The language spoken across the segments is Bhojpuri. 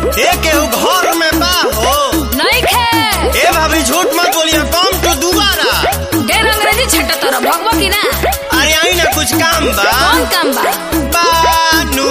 केहू घर में बा हो नहीं खे। ए भाभी झूठ मत बोलिए, कम तो दोबारा ढेर अंग्रेजी छट्टा तोरा भगवा की ना। अरे आई ना कुछ काम बा। कौन काम बा? बानू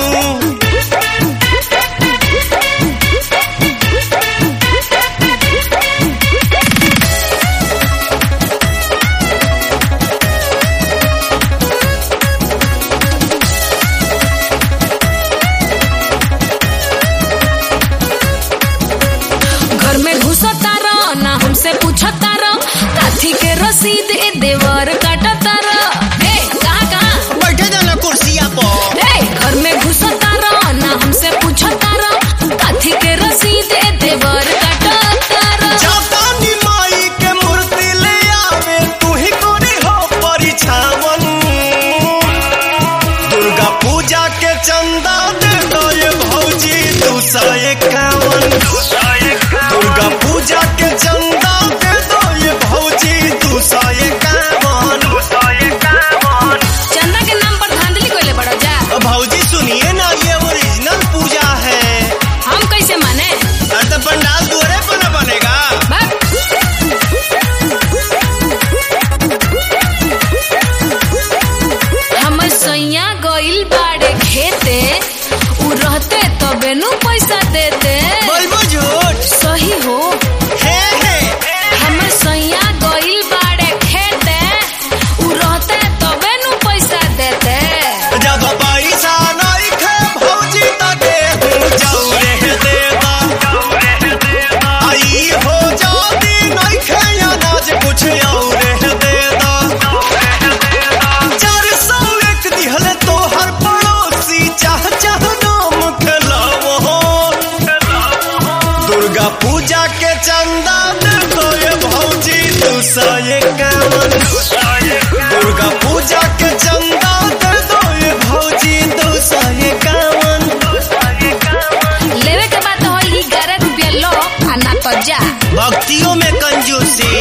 घर में घुसता रह ना हमसे पूछता रह, काथी के रसीद ए देवर काटता रह। कहाँ बैठे जाना कुर्सिया पर। घर में घुसता रह ना हमसे पूछता रह, काथी के रसीद ए देवर काटता रह। जापानी माई के मूर्ति ले आवे, तू ही कोरी हो परिछावन। दुर्गा पूजा के चंदा दे दो ये भौजी 251। दुर्गा पूजा के चंदा दे दो ये भौजी 251। चंदा के नाम पर धांधली कोइले बड़ा जा। भौजी सुनिए ना, ये ओरिजिनल पूजा है। हम कैसे माने? अरे तो पंडाल द्वारे पर न बनेगा। हमर सैया गइल बाड़े खेते, उ रहते तबे नु पैसा देते। बोलबो झूठ। सही हो। हे हमर सैया गइल बाड़े खेते, उ रहते तबे नु पैसा देते। जब पैसा नहीं खे भौजी तके जौरे देता। आई हो जाती नहीं खे अनाज कुछ और देता। 401 दिहल तो हर पड़ोसी चाह चाह नाम खिलाओ। दुर्गा पूजा के चंदा दे दो ये भौजी 251। दुर्गा पूजा के चंदा दे दो ये भौजी 251। लेवे के बात हो 11 रुपया लो आ ना तो जा। भक्तियों में कंजूसी।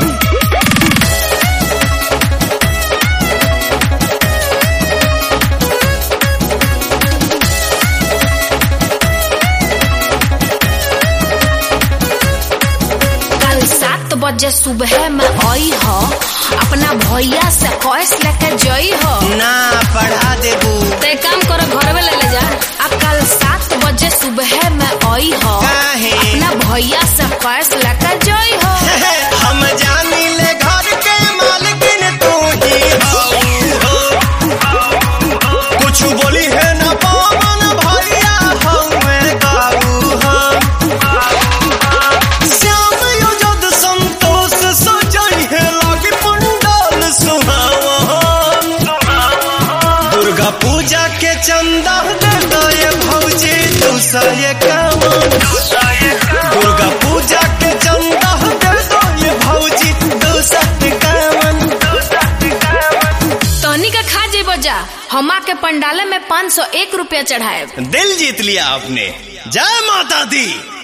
कल 7 बजे सुबह में आई हो, अपना भैया से कैश लेके जई हो। ना पढ़ा देबू। ते काम करो घर में ले जा। आ कल 7 बजे सुबह में आई हो, काहे? अपना भैया से कैश लेके जई हो। हम जानी ले घर के मालकिन तू ही हो। कुछ बोली है ना पवन भैया हमें काबू हम। श्याम युजद संतोष सजई है लागी पंडाल सुहावन। दुर्गा पूजा के चंदा दे दो ये भौजी 251। दुर्गा पूजा के चंदा दे दो ये भौजी 251। तनी का खा जेबो जा। हमा के पंडाले में 501 रुपया चढ़ाए। दिल जीत लिया आपने। जय माता दी।